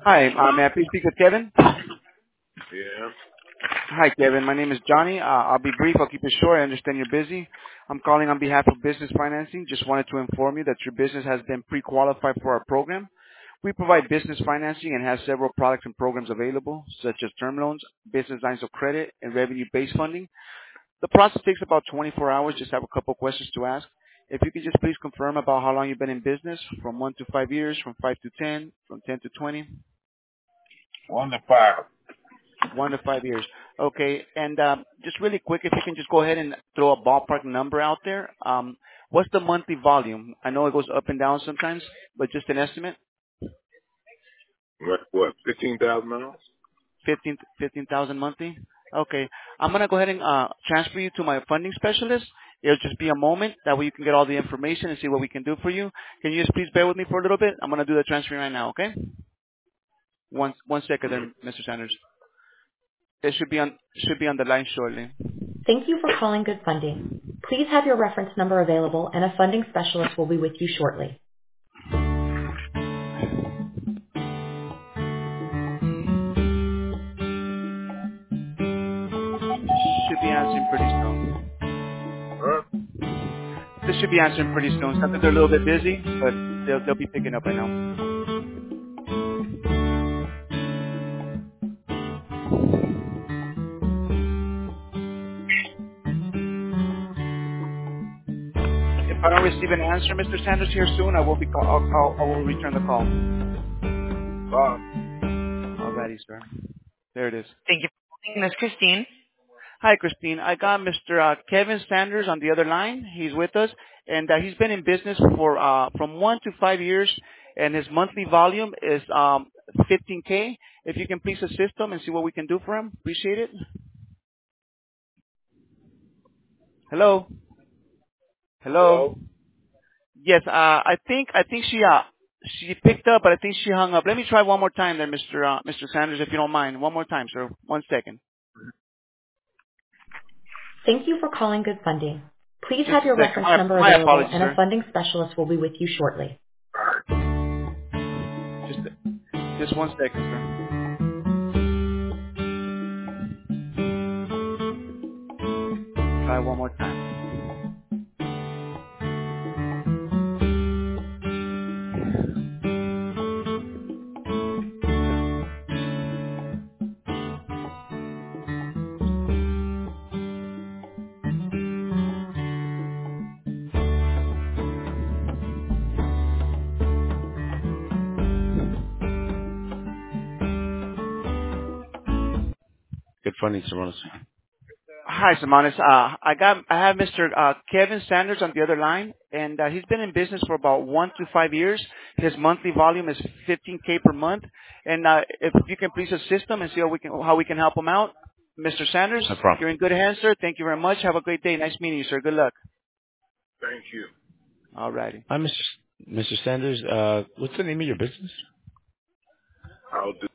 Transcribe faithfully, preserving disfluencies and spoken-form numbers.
Hi, uh, may I please speak with Kevin? Yeah. Hi, Kevin. My name is Johnny. Uh, I'll be brief. I'll keep it short. I understand you're busy. I'm calling on behalf of Business Financing. Just wanted to inform you that your business has been pre-qualified for our program. We provide business financing and have several products and programs available, such as term loans, business lines of credit, and revenue-based funding. The process takes about twenty-four hours. Just have a couple questions to ask. If you could just please confirm about how long you've been in business, from one to five years, from five to ten, from ten to twenty. One to five. One to five years. Okay. And um, just really quick, if you can just go ahead and throw a ballpark number out there. Um, what's the monthly volume? I know it goes up and down sometimes, but just an estimate, What? What? Fifteen thousand dollars. fifteen fifteen thousand monthly? Okay. I'm going to go ahead and uh, transfer you to my funding specialist. It'll just be a moment. That way you can get all the information and see what we can do for you. Can you just please bear with me for a little bit? I'm going to do the transfer right now, okay? One, one second Mm-hmm. there, Mister Sanders. It should be on, should be on the line shortly. Thank you for calling Good Funding. Please have your reference number available and a funding specialist will be with you shortly. Should be answering pretty soon. Huh? This should be answering pretty soon. Sometimes they're a little bit busy, but they'll they'll be picking up right now. If I don't receive an answer, Mister Sanders, here soon, I will be call, I'll, I'll, I will return the call. Bob. Alrighty, sir. There it is. Thank you for calling, Miss Christine. Hi, Christine. I got Mister Uh, Kevin Sanders on the other line. He's with us, and uh, he's been in business for uh, from one to five years, and his monthly volume is um, fifteen K. If you can please assist him and see what we can do for him, appreciate it. Hello, hello. Hello. Yes, uh, I think I think she uh she picked up, but I think she hung up. Let me try one more time, there, Mister Uh, Mister Sanders, if you don't mind. One more time, sir. One second. Thank you for calling Good Funding. Please Just have a your second. reference My number my available apologies, and a sir. funding specialist will be with you shortly. Just just one second, sir. Try one more time. Good funding, Simonis. Hi, Simonis. Uh, I got I have Mister Uh, Kevin Sanders on the other line, and uh, he's been in business for about one to five years. His monthly volume is fifteen K per month, and uh, if you can please assist him and see how we can how we can help him out, Mister Sanders, No problem. you're in good hands, sir. Thank you very much. Have a great day. Nice meeting you, sir. Good luck. Thank you. All righty. Hi, Mister S- Mister Sanders. Uh, what's the name of your business? I'll do.